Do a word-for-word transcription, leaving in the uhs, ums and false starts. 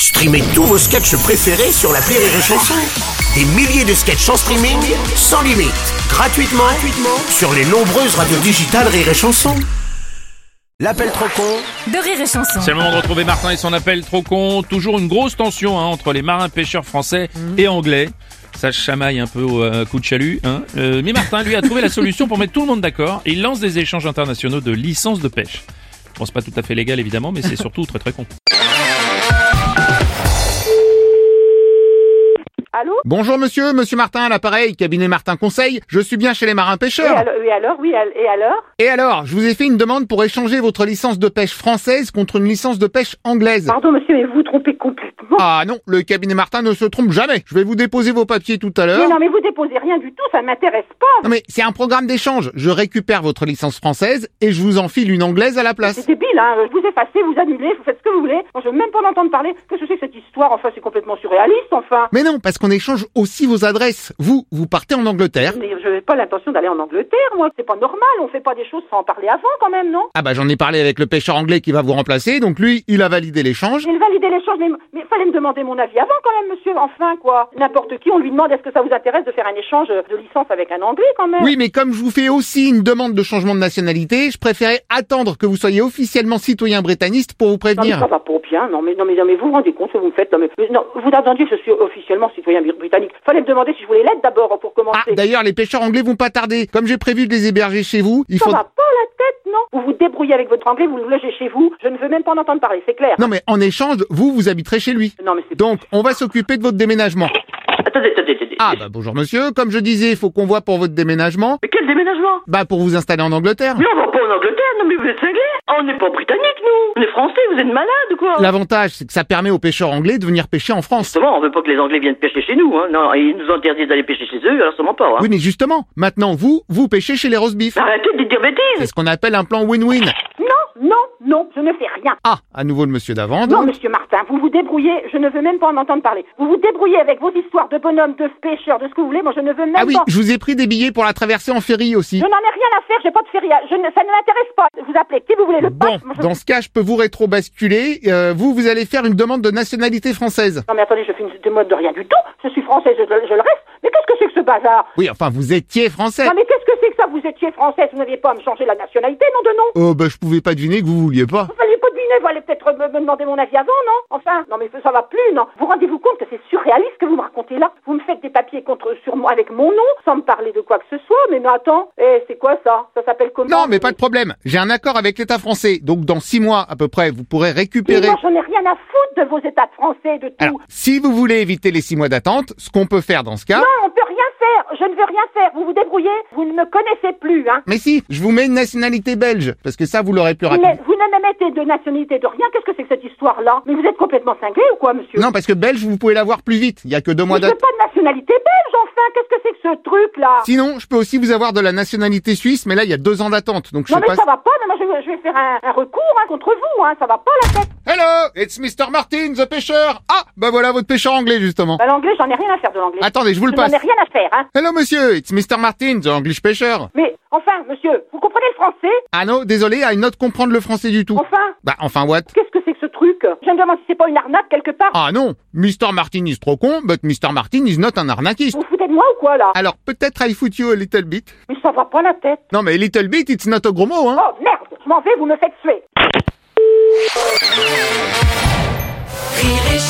Streamez tous vos sketchs préférés sur l'appli Rire et Chanson. Des milliers de sketchs en streaming, sans limite, gratuitement, gratuitement sur les nombreuses radios digitales Rire et Chanson. L'appel trop con de Rire et Chanson. C'est le moment de retrouver Martin et son appel trop con. Toujours une grosse tension hein, entre les marins pêcheurs français mmh. et anglais. Ça chamaille un peu au euh, coup de chalut. Hein. Euh, mais Martin, lui, a trouvé la solution pour mettre tout le monde d'accord. Et il lance des échanges internationaux de licences de pêche. Bon, c'est pas tout à fait légal, évidemment, mais c'est surtout très très con. Allô ? Bonjour monsieur, monsieur Martin à l'appareil, cabinet Martin Conseil. Je suis bien chez les marins pêcheurs. Et alors, oui, alors, oui, et alors ? Et alors, je vous ai fait une demande pour échanger votre licence de pêche française contre une licence de pêche anglaise. Pardon monsieur, mais vous vous trompez complètement. Ah non, le cabinet Martin ne se trompe jamais. Je vais vous déposer vos papiers tout à l'heure. Mais non, mais vous déposez rien du tout, ça ne m'intéresse pas. Non mais c'est un programme d'échange. Je récupère votre licence française et je vous enfile une anglaise à la place. C'est débile, hein. Je vous effacez, vous annulez, vous faites ce que vous voulez. Moi, je veux même pas l'entendre parler. Qu'est-ce que c'est que cette histoire ? Enfin, c'est complètement surréaliste, enfin. Mais non, parce qu'on échange aussi vos adresses. Vous, vous partez en Angleterre. Mais je n'ai pas l'intention d'aller en Angleterre, moi. C'est pas normal, on fait pas des choses sans en parler avant, quand même, non ? Ah bah j'en ai parlé avec le pêcheur anglais qui va vous remplacer, donc lui, il a validé l'échange. Il validé l'échange, mais, mais fallait me demander mon avis avant, quand même, monsieur. Enfin, quoi. N'importe qui, on lui demande est-ce que ça vous intéresse de faire un échange de licence avec un Anglais, quand même. Oui, mais comme je vous fais aussi une demande de changement de nationalité, je préférais attendre que vous soyez officiellement citoyen britannique pour vous prévenir. Non, mais ça va pas bien. Non, mais, non, mais, non, mais vous vous rendez compte ce que vous me faites? Non, mais, mais non, vous attendiez que je suis officiellement citoyen britannique. Fallait me demander si je voulais l'être d'abord pour commencer. Ah, d'ailleurs, les pêcheurs anglais vont pas tarder. Comme j'ai prévu de les héberger chez vous, il ça faut... va pas la tête, non? Vous vous débrouillez avec votre anglais, vous le logez chez vous. Je ne veux même pas en entendre parler, c'est clair. Non, mais en échange, vous, vous habiterez chez lui. Non, mais c'est... Donc, on va s'occuper de votre déménagement. Attendez, attendez, attendez. Ah, bah bonjour monsieur. Comme je disais, il faut qu'on voit pour votre déménagement. Mais quel déménagement? Bah pour vous installer en Angleterre. Mais on va pas en Angleterre, non mais vous êtes cinglés. On n'est pas britannique, nous. On est français, vous êtes malades ou quoi? L'avantage, c'est que ça permet aux pêcheurs anglais de venir pêcher en France. Justement, on veut pas que les Anglais viennent pêcher chez nous, hein. Non, ils nous interdisent d'aller pêcher chez eux, alors sûrement pas, hein. Oui, mais justement, maintenant, vous, vous pêchez chez les roast beef. Arrêtez de dire bêtises. C'est ce qu'on appelle un plan win-win. Non, non, non, je ne fais rien. Ah, à nouveau le monsieur d'avant. Non, monsieur Martin, vous vous débrouillez, je ne veux même pas en entendre parler. Vous vous débrouillez avec vos histoires de bonhommes, de pêcheurs, de ce que vous voulez, moi je ne veux même Ah oui, pas... je vous ai pris des billets pour la traversée en ferry aussi. Je n'en ai rien à faire, j'ai pas de ferry, je ne, ça ne m'intéresse pas. Vous appelez qui vous voulez, le Bon, pape, moi, je... dans ce cas, je peux vous rétro-basculer. Euh, vous, vous allez faire une demande de nationalité française. Non mais attendez, je fais une demande de rien du tout, je suis française, je, je le reste. Mais qu'est-ce que c'est que ce bazar? Oui, enfin, vous étiez français. Non mais qu'est-ce que c'est que ça? Vous étiez française, vous n'aviez pas à me changer la nationalité, non de non? Oh, bah je pouvais pas deviner que vous vouliez pas. Vous fallait pas deviner, vous allez peut-être me, me demander mon avis avant, non? Enfin, non mais ça va plus, non? Vous rendez-vous compte que c'est surréaliste ce que vous me racontez là? Vous me faites des papiers contre sur moi avec mon nom, sans me parler de quoi que ce soit, mais non attends, eh, c'est quoi ça? Ça s'appelle comment? Non, mais pas de problème. J'ai un accord avec l'État français, donc dans six mois à peu près, vous pourrez récupérer... Mais moi j'en ai rien à foutre de vos États français, de tout. Alors, si vous voulez éviter les six mois d'attente, ce qu'on peut faire dans ce cas... Non, on peut rien faire, je ne veux rien faire, vous vous débrouillez, vous ne me connaissez plus, hein. Mais si, je vous mets une nationalité belge, parce que ça, vous l'aurez plus Vous, rapide. ne- vous ne me mettez de nationalité de rien, qu'est-ce que c'est que cette histoire-là? Mais vous êtes complètement cinglé ou quoi, monsieur? Non, parce que belge, vous pouvez l'avoir plus vite. Il y a que deux mois Mais je veux d'attente. pas de nationalité belge, enfin, qu'est-ce que c'est que ce truc-là? Sinon, je peux aussi vous avoir de la nationalité suisse, mais là, il y a deux ans d'attente, donc je Non sais mais pas... ça va pas, non, moi je, vais- je vais faire un, un recours hein, contre vous, hein, ça va pas la tête. Hello, it's mister Martin, the pêcheur. Ah, bah voilà votre pêcheur anglais, justement. Bah, l'anglais, j'en ai rien à faire de l'anglais. Attendez, je vous le Je n'en passe. ai rien à faire, hein. Hello, monsieur, it's mister Martin, the English pêcheur. Mais, enfin, monsieur, vous comprenez le français? Ah non, désolé, I not comprendre le français du tout. Enfin, Bah, enfin, what? qu'est-ce que c'est que ce truc? Je me demande si c'est pas une arnaque quelque part. Ah non, mister Martin is trop con, but mister Martin is not un arnaquiste. Vous vous foutez de moi ou quoi, là? Alors, peut-être I foot you a little bit. Mais ça va pas la tête. Non, mais little bit, it's not a gros mot, hein. Oh, merde, je m'en vais, vous me faites suer. Rire et